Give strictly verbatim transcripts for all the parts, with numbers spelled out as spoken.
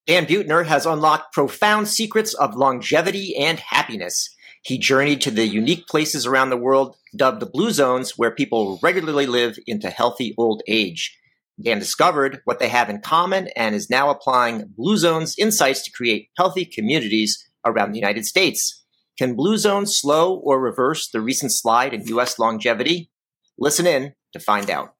Dan Buettner has unlocked profound secrets of longevity and happiness. He journeyed to the unique places around the world dubbed the Blue Zones, where people regularly live into healthy old age. Dan discovered what they have in common and is now applying Blue Zones insights to create healthy communities around the United States. Can Blue Zones slow or reverse the recent slide in U S longevity? Listen in to find out.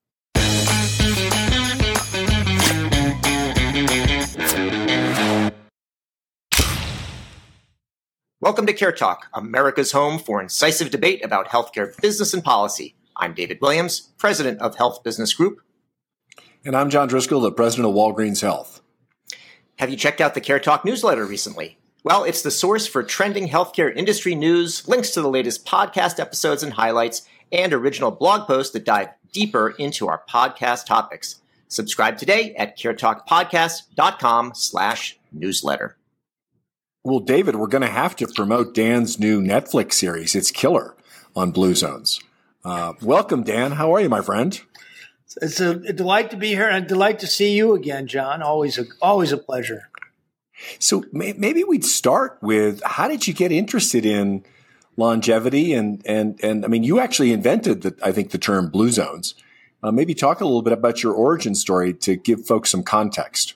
Welcome to Care Talk, America's home for incisive debate about healthcare business and policy. I'm David Williams, president of Health Business Group. And I'm John Driscoll, the president of Walgreens Health. Have you checked out the Care Talk newsletter recently? Well, it's the source for trending healthcare industry news, links to the latest podcast episodes and highlights, and original blog posts that dive deeper into our podcast topics. Subscribe today at caretalkpodcast.com slash newsletter. Well, David, we're going to have to promote Dan's new Netflix series. It's killer on Blue Zones. Uh, welcome, Dan. How are you, my friend? It's a, a delight to be here and a delight to see you again, John. Always a, always a pleasure. So may, maybe we'd start with, how did you get interested in longevity? And, and, and I mean, you actually invented, the, I think, the term Blue Zones. Uh, maybe talk a little bit about your origin story to give folks some context.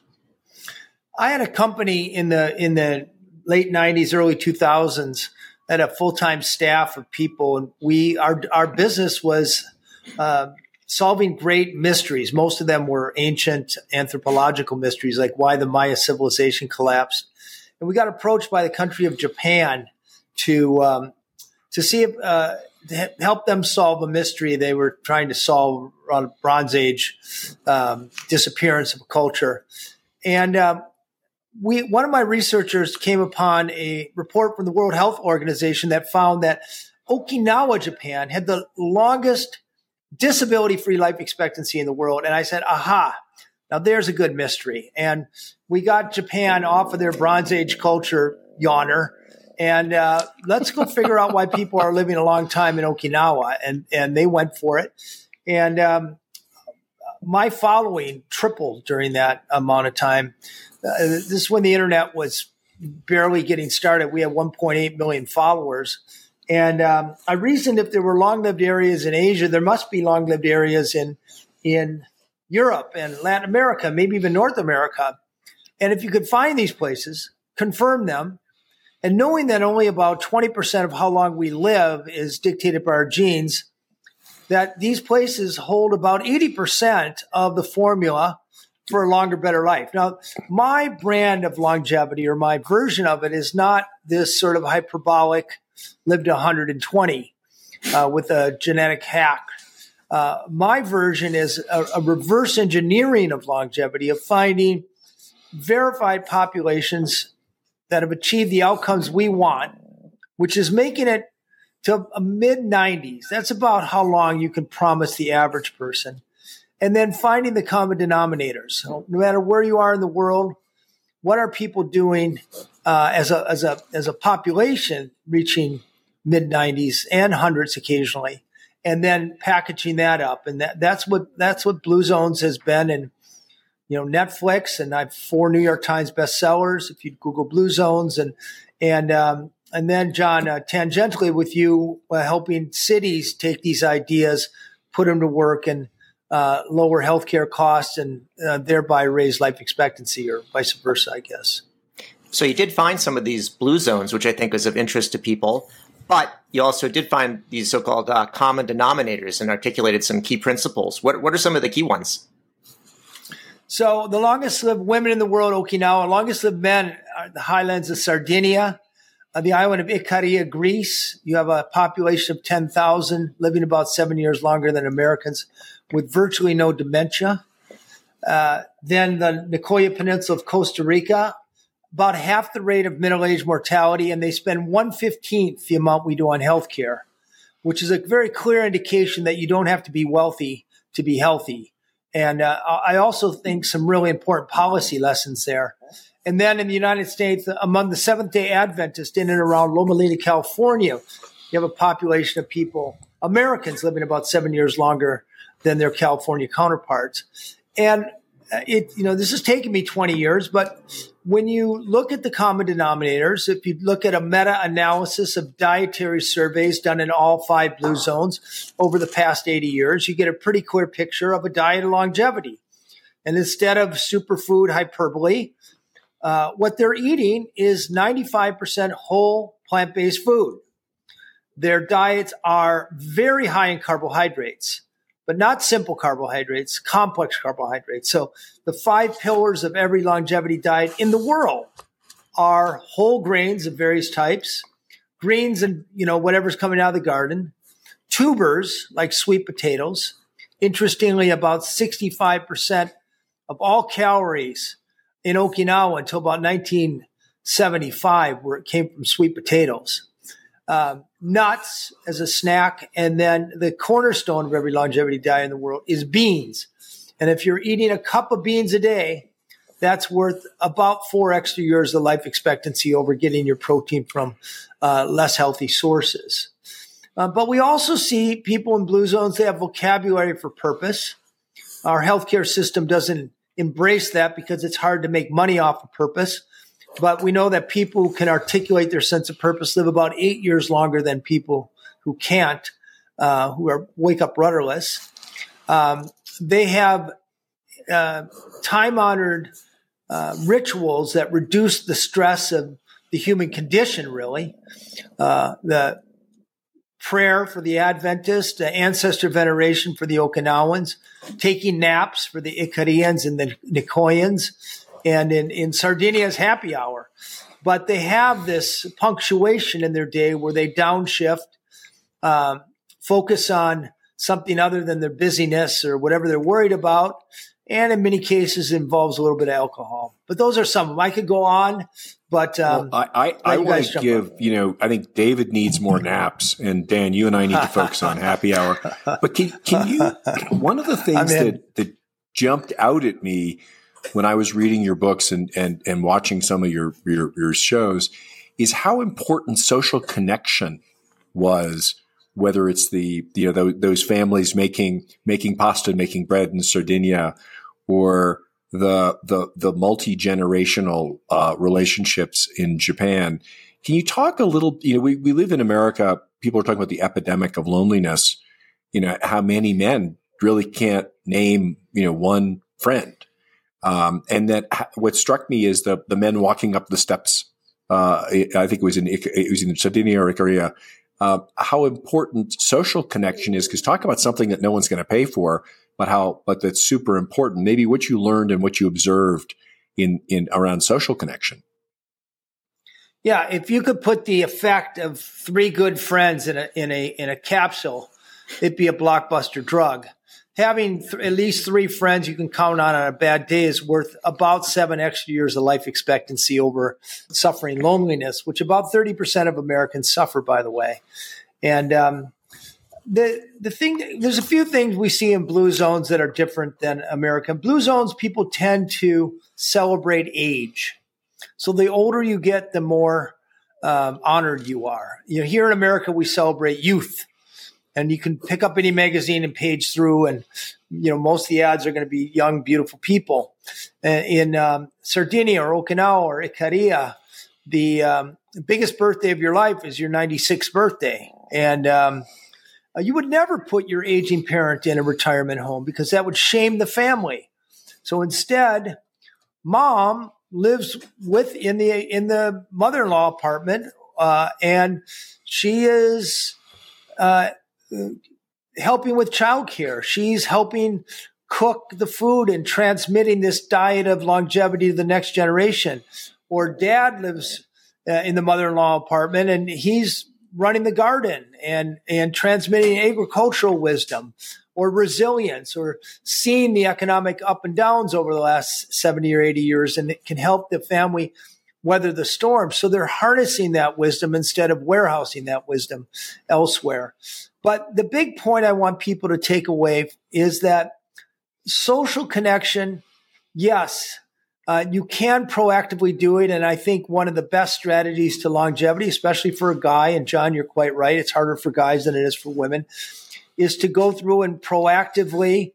I had a company in the in the late nineties, early two thousands, had a full-time staff of people. And we, our, our business was uh, solving great mysteries. Most of them were ancient anthropological mysteries, like why the Maya civilization collapsed. And we got approached by the country of Japan to, um, to see if, uh, to help them solve a mystery they were trying to solve around Bronze Age um, disappearance of a culture. And, um, We, one of my researchers came upon a report from the World Health Organization that found that Okinawa, Japan, had the longest disability-free life expectancy in the world. And I said, aha, now there's a good mystery. And we got Japan off of their Bronze Age culture yawner. And uh, let's go figure out why people are living a long time in Okinawa. And, and they went for it. And um, my following tripled during that amount of time. Uh, this is when the internet was barely getting started. We had one point eight million followers. And um, I reasoned if there were long-lived areas in Asia, there must be long-lived areas in in Europe and Latin America, maybe even North America. And if you could find these places, confirm them, and knowing that only about twenty percent of how long we live is dictated by our genes, that these places hold about eighty percent of the formula for a longer, better life. Now, my brand of longevity, or my version of it, is not this sort of hyperbolic, live to one hundred twenty uh, with a genetic hack. Uh, my version is a, a reverse engineering of longevity, of finding verified populations that have achieved the outcomes we want, which is making it to a mid nineties. That's about how long you can promise the average person. And then finding the common denominators. So no matter where you are in the world, what are people doing uh, as a as a as a population reaching mid nineties and hundreds occasionally, and then packaging that up. And that, that's what that's what Blue Zones has been. And you know, Netflix, and I have four New York Times bestsellers. If you Google Blue Zones, and and um, and then John, uh, tangentially with you, uh, helping cities take these ideas, put them to work, and Uh, lower healthcare costs, and uh, thereby raise life expectancy, or vice versa, I guess. So you did find some of these Blue Zones, which I think is of interest to people, but you also did find these so-called uh, common denominators and articulated some key principles. What what are some of the key ones? So the longest lived women in the world, Okinawa. Longest lived men are the highlands of Sardinia, uh, the island of Ikaria, Greece. You have a population of ten thousand, living about seven years longer than Americans, with virtually no dementia. Uh, then the Nicoya Peninsula of Costa Rica, about half the rate of middle-aged mortality, and they spend one fifteenth the amount we do on healthcare, which is a very clear indication that you don't have to be wealthy to be healthy. And uh, I also think some really important policy lessons there. And then in the United States, among the Seventh-day Adventists in and around Loma Linda, California, you have a population of people, Americans, living about seven years longer than their California counterparts. And it, you know, this has taken me twenty years, but when you look at the common denominators, if you look at a meta-analysis of dietary surveys done in all five blue zones over the past eighty years, you get a pretty clear picture of a diet of longevity. And instead of superfood hyperbole, uh, what they're eating is ninety-five percent whole plant-based food. Their diets are very high in carbohydrates, but not simple carbohydrates, complex carbohydrates. So the five pillars of every longevity diet in the world are whole grains of various types, greens and, you know, whatever's coming out of the garden, tubers like sweet potatoes. Interestingly, about sixty-five percent of all calories in Okinawa until about nineteen seventy-five, where it came from sweet potatoes. Uh, nuts as a snack, and then the cornerstone of every longevity diet in the world is beans. And if you're eating a cup of beans a day, that's worth about four extra years of life expectancy over getting your protein from uh, less healthy sources. Uh, but we also see people in blue zones, they have vocabulary for purpose. Our healthcare system doesn't embrace that because it's hard to make money off of purpose. But we know that people who can articulate their sense of purpose live about eight years longer than people who can't, uh, who are wake up rudderless. Um, they have uh, time-honored uh, rituals that reduce the stress of the human condition, really. Uh, the prayer for the Adventists, the ancestor veneration for the Okinawans, taking naps for the Icarians and the Nicoyans, and in, in Sardinia's happy hour. But they have this punctuation in their day where they downshift, um, focus on something other than their busyness or whatever they're worried about. And in many cases, it involves a little bit of alcohol. But those are some of them. I could go on, but um, well, I, I, I want to give, up. you know, I think David needs more naps. And Dan, you and I need to focus on happy hour. But can, can you, one of the things that, that jumped out at me when I was reading your books and, and, and watching some of your, your, your shows is how important social connection was, whether it's the, you know, those families making, making pasta, making bread in Sardinia, or the, the, the multi-generational, uh, relationships in Japan. Can you talk a little, you know, we, we live in America, people are talking about the epidemic of loneliness, you know, how many men really can't name, you know, one friend. Um, and that what struck me is the, the men walking up the steps. Uh, I think it was in, it was in Sardinia or Icaria, uh, how important social connection is. Cause talk about something that no one's going to pay for, but how, but that's super important. Maybe what you learned and what you observed in, in around social connection. Yeah. If you could put the effect of three good friends in a, in a, in a capsule, it'd be a blockbuster drug. Having th- at least three friends you can count on on a bad day is worth about seven extra years of life expectancy over suffering loneliness, which about thirty percent of Americans suffer, by the way. And um, the the thing, there's a few things we see in blue zones that are different than American. Blue zones, people tend to celebrate age. So the older you get, the more um, honored you are. You know, here in America, we celebrate youth. And you can pick up any magazine and page through, and you know most of the ads are going to be young, beautiful people. In um, Sardinia or Okinawa or Icaria, the um, biggest birthday of your life is your ninety-sixth birthday, and um, you would never put your aging parent in a retirement home because that would shame the family. So instead, mom lives with in the in the mother-in-law apartment, uh, and she is. Uh, helping with childcare. She's helping cook the food and transmitting this diet of longevity to the next generation. Or dad lives uh, in the mother-in-law apartment and he's running the garden and, and transmitting agricultural wisdom or resilience or seeing the economic up and downs over the last seventy or eighty years, and it can help the family weather the storm. So they're harnessing that wisdom instead of warehousing that wisdom elsewhere. But the big point I want people to take away is that social connection, yes, uh, you can proactively do it. And I think one of the best strategies to longevity, especially for a guy, and John, you're quite right, it's harder for guys than it is for women, is to go through and proactively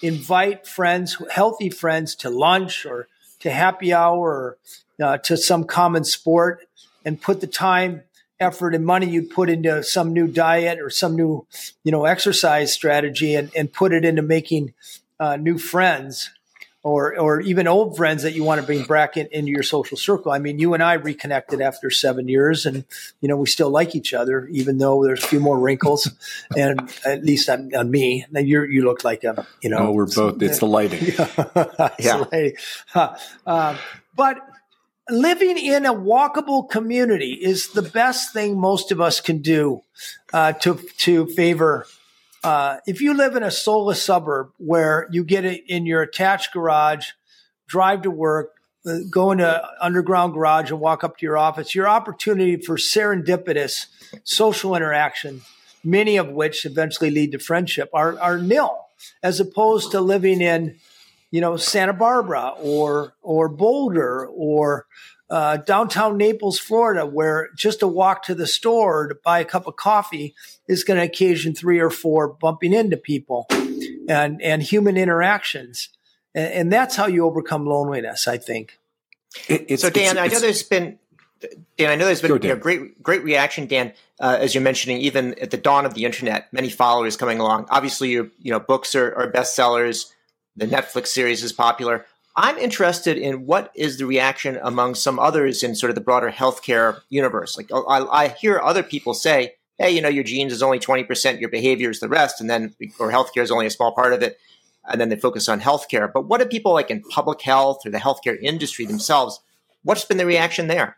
invite friends, healthy friends, to lunch or to happy hour or uh, to some common sport, and put the time, effort, and money you put into some new diet or some new, you know, exercise strategy, and, and put it into making uh, new friends, or or even old friends that you want to bring back in, into your social circle. I mean, you and I reconnected after seven years, and you know we still like each other, even though there's a few more wrinkles, and at least on, on me. Now you you look like a you know. No, we're both. It's the lighting. it's yeah. the lighting. Uh, uh, but living in a walkable community is the best thing most of us can do uh, to to favor. Uh, if you live in a soulless suburb where you get it in your attached garage, drive to work, uh, go into underground garage and walk up to your office, your opportunity for serendipitous social interaction, many of which eventually lead to friendship, are, are nil, as opposed to living in, you know, Santa Barbara or or Boulder or Uh, downtown Naples, Florida, where just a walk to the store to buy a cup of coffee is going to occasion three or four bumping into people and, and human interactions. And, and that's how you overcome loneliness, I think. It, it's, so, Dan, it's, I know it's, there's been Dan, I know there's been Go, you know, great great reaction, Dan, uh, as you're mentioning, even at the dawn of the internet, many followers coming along. Obviously, your you know books are, are bestsellers. The Netflix series is popular. I'm interested in what is the reaction among some others in sort of the broader healthcare universe. Like I, I hear other people say, hey, you know, your genes is only twenty percent, your behavior is the rest, and then, or healthcare is only a small part of it, and then they focus on healthcare. But what do people like in public health or the healthcare industry themselves, what's been the reaction there?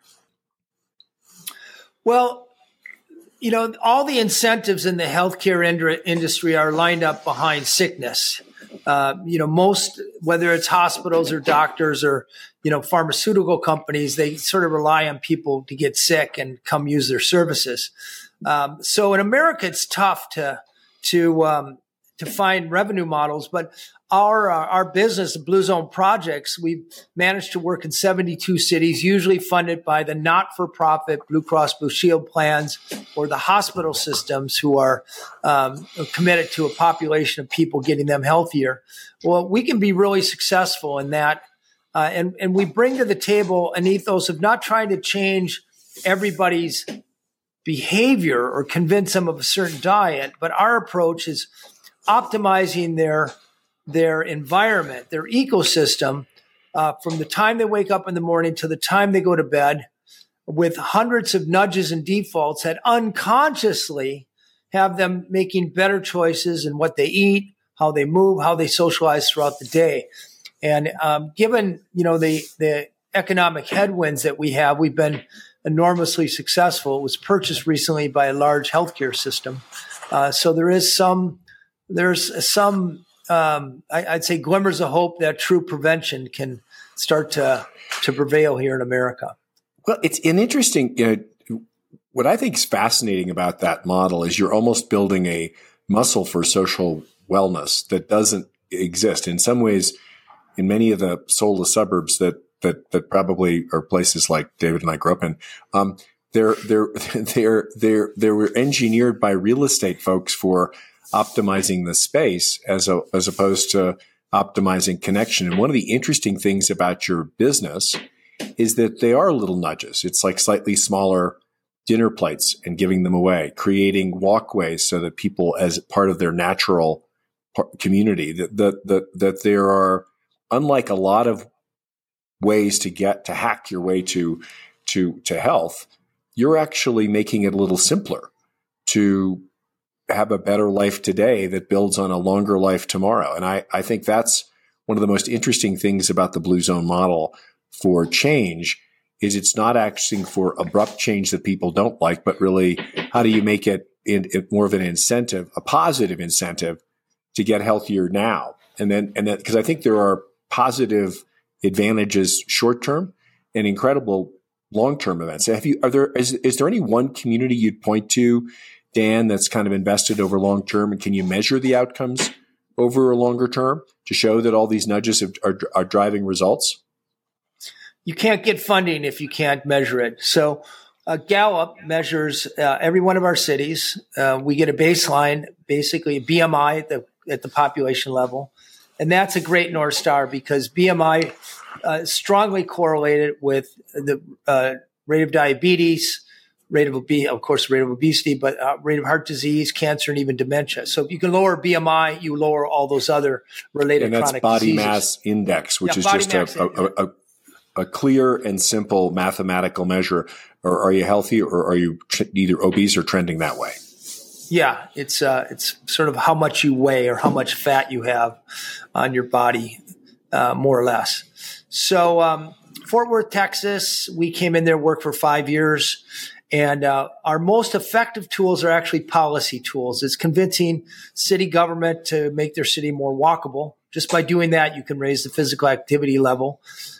Well, you know, all the incentives in the healthcare ind- industry are lined up behind sickness. Uh, you know, most, whether it's hospitals or doctors or, you know, pharmaceutical companies, they sort of rely on people to get sick and come use their services. Um, so in America, it's tough to, to, um, to find revenue models, but our, uh, our business, the Blue Zone Projects, we've managed to work in seventy-two cities, usually funded by the not-for-profit Blue Cross Blue Shield plans or the hospital systems who are um, committed to a population of people, getting them healthier. Well, we can be really successful in that. Uh, and, and we bring to the table an ethos of not trying to change everybody's behavior or convince them of a certain diet, but our approach is optimizing their their environment, their ecosystem, uh, from the time they wake up in the morning to the time they go to bed, with hundreds of nudges and defaults that unconsciously have them making better choices in what they eat, how they move, how they socialize throughout the day. And um, given, you know, the the economic headwinds that we have, we've been enormously successful. It was purchased recently by a large healthcare system. Uh, so there is some, there's some, um, I, I'd say glimmers of hope that true prevention can start to, to prevail here in America. Well, it's an interesting, you know, what I think is fascinating about that model is you're almost building a muscle for social wellness that doesn't exist. In some ways, in many of the soulless suburbs that that that probably are places like David and I grew up in, um, they're they're they're they're they were engineered by real estate folks for optimizing the space as a, as opposed to optimizing connection. And one of the interesting things about your business is that they are little nudges. It's like slightly smaller dinner plates and giving them away, creating walkways so that people, as part of their natural community, that that that, that there are, unlike a lot of ways to get to hack your way to to to health, you're actually making it a little simpler to have a better life today that builds on a longer life tomorrow. And I, I think that's one of the most interesting things about the Blue Zone model for change is it's not asking for abrupt change that people don't like, but really how do you make it, in, in more of an incentive, a positive incentive to get healthier now? And then, and then, because I think there are positive advantages short term and incredible long term events. Have you, are there, is, is there any one community you'd point to, Dan, that's kind of invested over long term? And can you measure the outcomes over a longer term to show that all these nudges have, are, are driving results? You can't get funding if you can't measure it. So uh, Gallup measures uh, every one of our cities. Uh, we get a baseline, basically a B M I at the, at the population level. And that's a great North Star because B M I uh, is strongly correlated with the uh, rate of diabetes, rate of obesity, of course, rate of obesity, but uh, rate of heart disease, cancer, and even dementia. So if you can lower B M I, you lower all those other related and that's chronic body diseases. mass index, which Yeah, is just a, a, a, a clear and simple mathematical measure. Or are you healthy, or are you tr- either obese or trending that way? Yeah, it's uh, it's sort of how much you weigh or how much fat you have on your body, uh, more or less. So um, Fort Worth, Texas, we came in there, worked for five years. And uh, our most effective tools are actually policy tools. It's convincing city government to make their city more walkable. Just by doing that, you can raise the physical activity level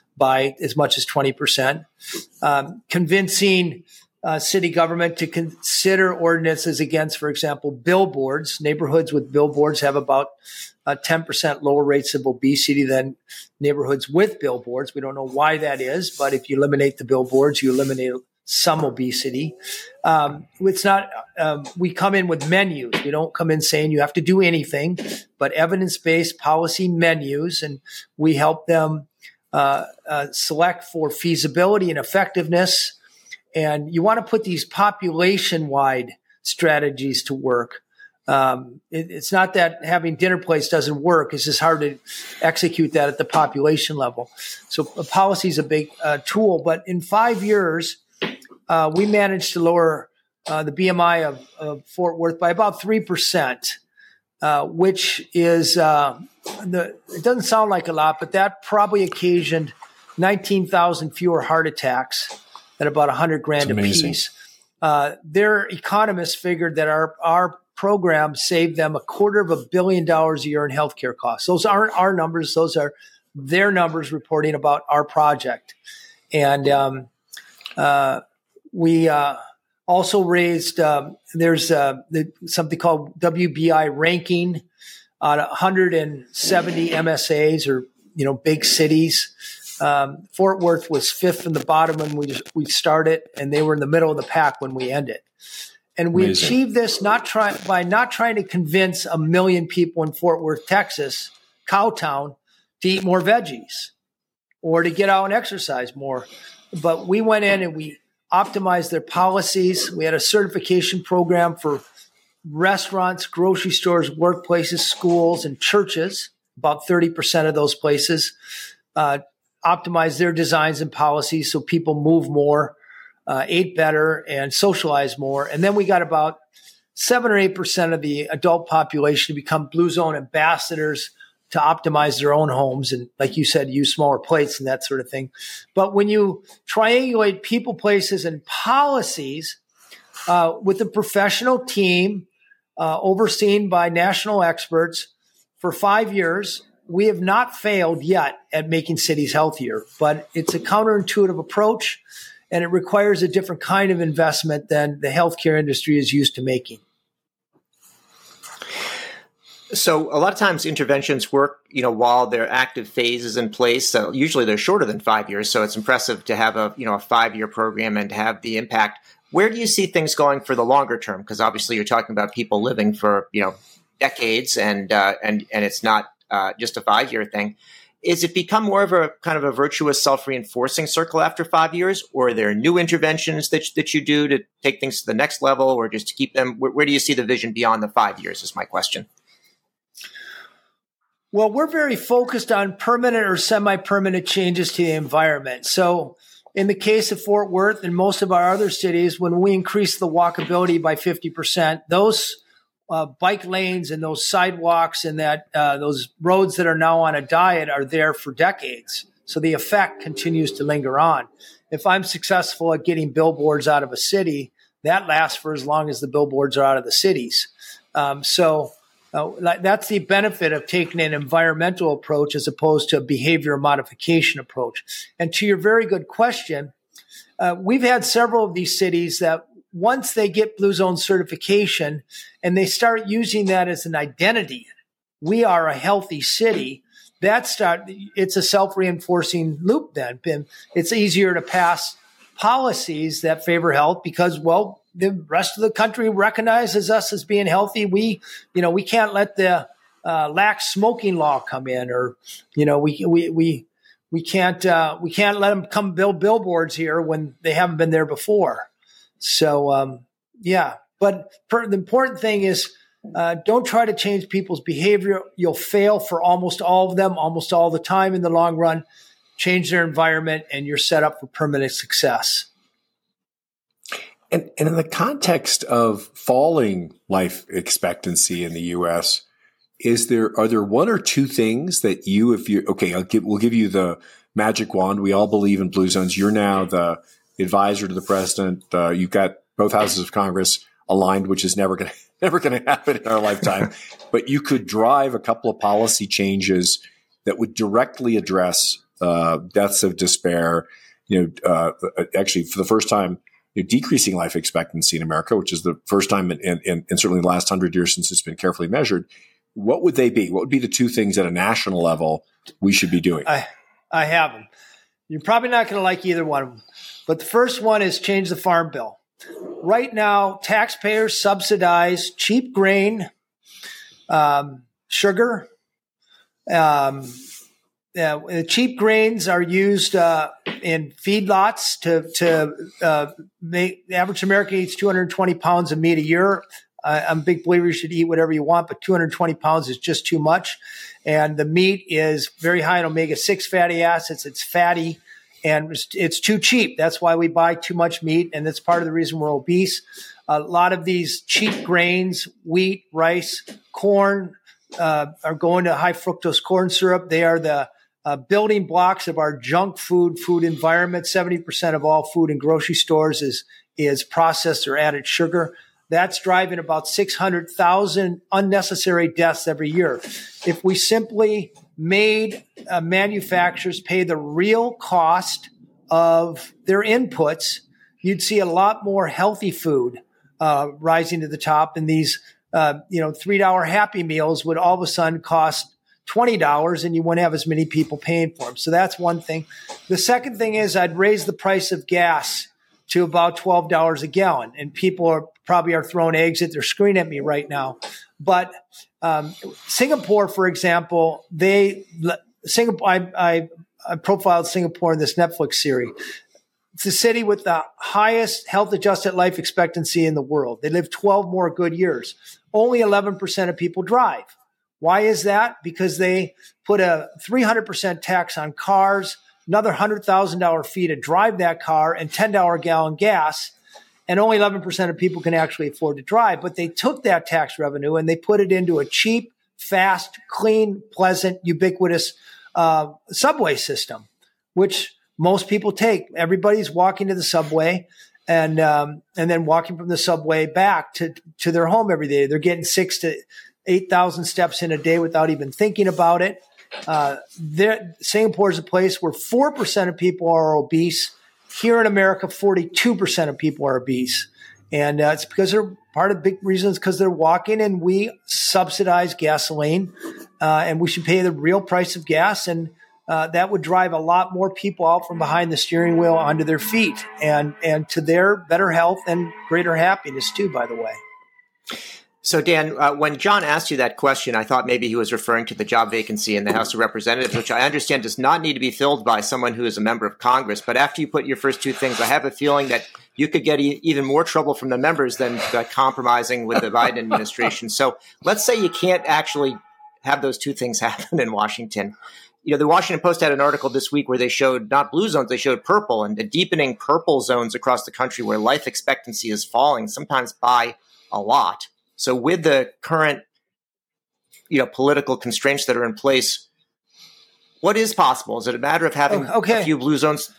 by as much as twenty percent. Um, convincing uh, city government to consider ordinances against, for example, billboards. Neighborhoods with billboards have about uh, ten percent lower rates of obesity than neighborhoods with billboards. We don't know why that is, but if you eliminate the billboards, you eliminate some obesity. Um, it's not, um, we come in with menus. We don't come in saying you have to do anything, but evidence-based policy menus, and we help them uh, uh, select for feasibility and effectiveness. And you want to put these population-wide strategies to work. Um, it, it's not that having dinner plates doesn't work. It's just hard to execute that at the population level. So a policy is a big uh, tool, but in five years, Uh, we managed to lower uh, the B M I of, of Fort Worth by about three percent, uh, which is, uh, the, it doesn't sound like a lot, but that probably occasioned nineteen thousand fewer heart attacks at about one hundred grand a piece. Uh, their economists figured that our, our program saved them a quarter of a billion dollars a year in healthcare costs. Those aren't our numbers. Those are their numbers reporting about our project. And, um, uh, We uh, also raised, um, there's uh, the, something called W B I ranking on one hundred seventy M S As, or, you know, big cities. Um, Fort Worth was fifth from the bottom when we just, we started, and they were in the middle of the pack when we ended. And we Amazing. achieved this not try, by not trying to convince a million people in Fort Worth, Texas, Cowtown, to eat more veggies or to get out and exercise more. But we went in and we optimize their policies. We had a certification program for restaurants, grocery stores, workplaces, schools, and churches. About thirty percent of those places uh, optimize their designs and policies so people move more, uh, ate better, and socialize more. And then we got about seven or eight percent of the adult population to become Blue Zone ambassadors to optimize their own homes and, like you said, use smaller plates and that sort of thing. But when you triangulate people, places, and policies uh, with a professional team uh, overseen by national experts for five years, we have not failed yet at making cities healthier. But it's a counterintuitive approach, and it requires a different kind of investment than the healthcare industry is used to making. So a lot of times interventions work, you know, while their active phase is in place. So usually they're shorter than five years. So it's impressive to have a, you know, a five-year program and to have the impact. Where do you see things going for the longer term? Because obviously you're talking about people living for, you know, decades, and uh, and and it's not uh, just a five-year thing. Is it become more of a kind of a virtuous self-reinforcing circle after five years, or are there new interventions that that you do to take things to the next level, or just to keep them? Where, where do you see the vision beyond the five years? Is my question. Well, we're very focused on permanent or semi-permanent changes to the environment. So in the case of Fort Worth and most of our other cities, when we increase the walkability by fifty percent, those uh, bike lanes and those sidewalks and that uh, those roads that are now on a diet are there for decades. So the effect continues to linger on. If I'm successful at getting billboards out of a city, that lasts for as long as the billboards are out of the cities. Um, so Uh, that's the benefit of taking an environmental approach as opposed to a behavior modification approach. And to your very good question, uh, we've had several of these cities that once they get Blue Zone certification and they start using that as an identity, we are a healthy city. That start, it's a self-reinforcing loop then. And it's easier to pass policies that favor health because, well, the rest of the country recognizes us as being healthy. We, you know, we can't let the uh, lax smoking law come in, or you know, we we we we can't uh, we can't let them come build billboards here when they haven't been there before. So um, yeah, but per, the important thing is uh, don't try to change people's behavior. You'll fail for almost all of them, almost all the time in the long run. Change their environment, and you're set up for permanent success. And, and in the context of falling life expectancy in the U S, is there are there one or two things that you, if you okay, I'll give, we'll give you the magic wand. We all believe in blue zones. You're now the advisor to the president. Uh, you've got both houses of Congress aligned, which is never going to never going to happen in our lifetime. But you could drive a couple of policy changes that would directly address uh, deaths of despair. You know, uh, actually, for the first time, you're decreasing life expectancy in America, which is the first time in, in, in certainly the last hundred years since it's been carefully measured. What would they be? What would be the two things at a national level we should be doing? I, I have them. You're probably not going to like either one of them. But the first one is change the farm bill. Right now, taxpayers subsidize cheap grain, um, sugar. Um, uh, the cheap grains are used uh, in feedlots to to uh, make the average American eats two hundred twenty pounds of meat a year. Uh, I'm a big believer you should eat whatever you want, but two hundred twenty pounds is just too much. And the meat is very high in omega six fatty acids. It's fatty, and it's, it's too cheap. That's why we buy too much meat, and that's part of the reason we're obese. A lot of these cheap grains, wheat, rice, corn, uh, are going to high fructose corn syrup. They are the uh, building blocks of our junk food food environment. seventy percent of all food in grocery stores is is processed or added sugar. That's driving about six hundred thousand unnecessary deaths every year. If we simply made uh, manufacturers pay the real cost of their inputs, you'd see a lot more healthy food uh, rising to the top. And these, uh, you know, three dollar Happy Meals would all of a sudden cost twenty dollars, and you wouldn't have as many people paying for them. So that's one thing. The second thing is I'd raise the price of gas to about twelve dollars a gallon. And people are probably are throwing eggs at their screen at me right now. But um, Singapore, for example, they Singapore. I, I, I profiled Singapore in this Netflix series. It's the city with the highest health-adjusted life expectancy in the world. They live twelve more good years. Only eleven percent of people drive. Why is that? Because they put a three hundred percent tax on cars, another one hundred thousand dollars fee to drive that car, and ten dollars a gallon gas. And only eleven percent of people can actually afford to drive. But they took that tax revenue and they put it into a cheap, fast, clean, pleasant, ubiquitous uh, subway system, which most people take. Everybody's walking to the subway and um, and then walking from the subway back to, to their home every day. They're getting six to eight thousand steps in a day without even thinking about it. Uh, Singapore is a place where four percent of people are obese. Here in America, forty-two percent of people are obese. And uh, it's because they're part of the big reasons because they're walking, and we subsidize gasoline, uh, and we should pay the real price of gas. And uh, that would drive a lot more people out from behind the steering wheel onto their feet and, and to their better health and greater happiness too, by the way. So, Dan, uh, when John asked you that question, I thought maybe he was referring to the job vacancy in the House of Representatives, which I understand does not need to be filled by someone who is a member of Congress. But after you put your first two things, I have a feeling that you could get e- even more trouble from the members than uh, compromising with the Biden administration. So let's say you can't actually have those two things happen in Washington. You know, the Washington Post had an article this week where they showed not blue zones, they showed purple, and the deepening purple zones across the country where life expectancy is falling, sometimes by a lot. So with the current, you know, political constraints that are in place, what is possible? Is it a matter of having okay. a few blue zones?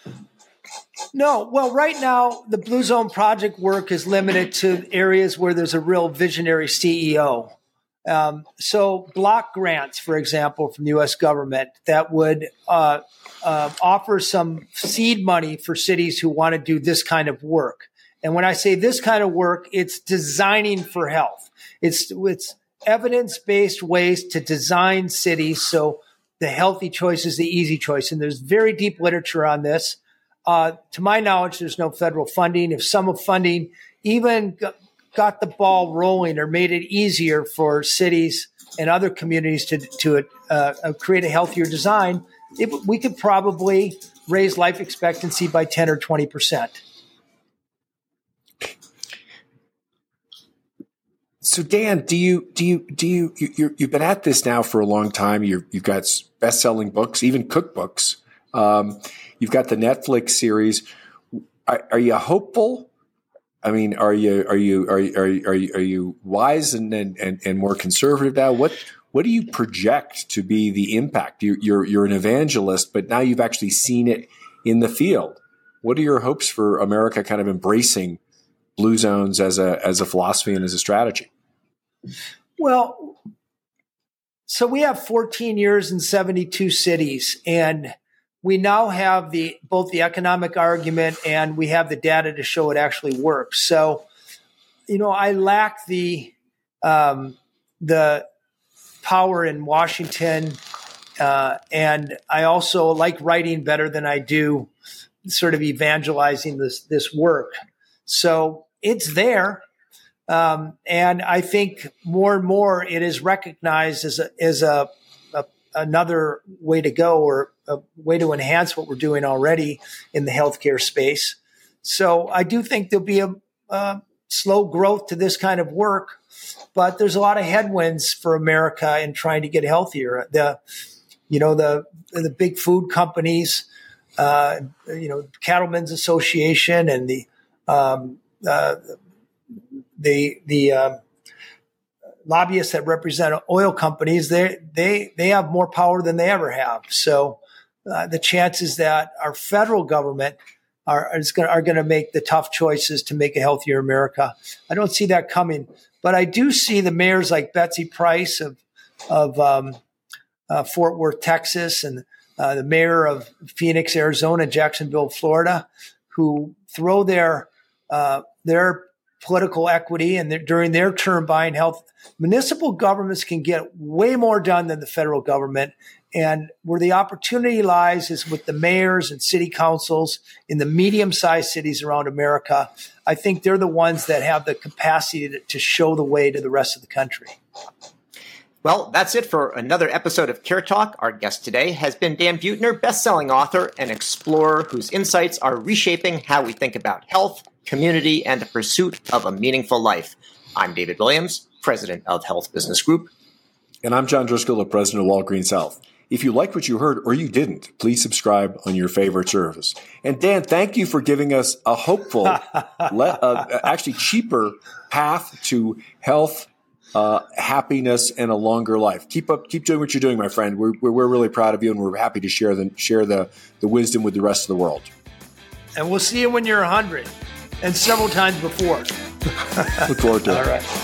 No. Well, right now, the Blue Zone project work is limited to areas where there's a real visionary C E O. Um, so block grants, for example, from the U S government that would uh, uh, offer some seed money for cities who want to do this kind of work. And when I say this kind of work, it's designing for health. It's, it's evidence-based ways to design cities so the healthy choice is the easy choice. And there's very deep literature on this. Uh, to my knowledge, there's no federal funding. If some of funding even got the ball rolling or made it easier for cities and other communities to to uh, create a healthier design, it, we could probably raise life expectancy by ten or twenty percent. So Dan, do you do you do you, you you've been at this now for a long time? You're, you've got best-selling books, even cookbooks. Um, you've got the Netflix series. Are, are you hopeful? I mean, are you are you are you are you are you, are you wise and, and and more conservative now? What what do you project to be the impact? You, you're you're an evangelist, but now you've actually seen it in the field. What are your hopes for America kind of embracing Blue Zones as a as a philosophy and as a strategy? Well, so we have fourteen years in seventy-two cities, and we now have the both the economic argument and we have the data to show it actually works. So, you know, I lack the um, the power in Washington, uh, and I also like writing better than I do sort of evangelizing this this work. So it's there. Um, and I think more and more it is recognized as a, as a, a another way to go, or a way to enhance what we're doing already in the healthcare space. So I do think there'll be a, a slow growth to this kind of work, but there's a lot of headwinds for America in trying to get healthier. The, you know, the the big food companies, uh, you know, Cattlemen's Association and the um, uh, the the um, lobbyists that represent oil companies, they they they have more power than they ever have. So uh, the chances that our federal government are is going are going to make the tough choices to make a healthier America, I don't see that coming. But I do see the mayors like Betsy Price of of um, uh, Fort Worth, Texas, and uh, the mayor of Phoenix, Arizona, Jacksonville, Florida, who throw their uh, their political equity and during their term buying health. Municipal governments can get way more done than the federal government. And where the opportunity lies is with the mayors and city councils in the medium-sized cities around America. I think they're the ones that have the capacity to, to show the way to the rest of the country. Well, that's it for another episode of Care Talk. Our guest today has been Dan Buettner, best-selling author and explorer whose insights are reshaping how we think about health, community, and the pursuit of a meaningful life. I'm David Williams, president of Health Business Group. And I'm John Driscoll, the president of Walgreens Health. If you liked what you heard or you didn't, please subscribe on your favorite service. And Dan, thank you for giving us a hopeful, le- uh, actually cheaper path to health, uh, happiness, and a longer life. Keep up, keep doing what you're doing, my friend. We're, we're, we're really proud of you, and we're happy to share the, share the, the wisdom with the rest of the world. And we'll see you when you're one hundred and several times before. Look forward to it. All right.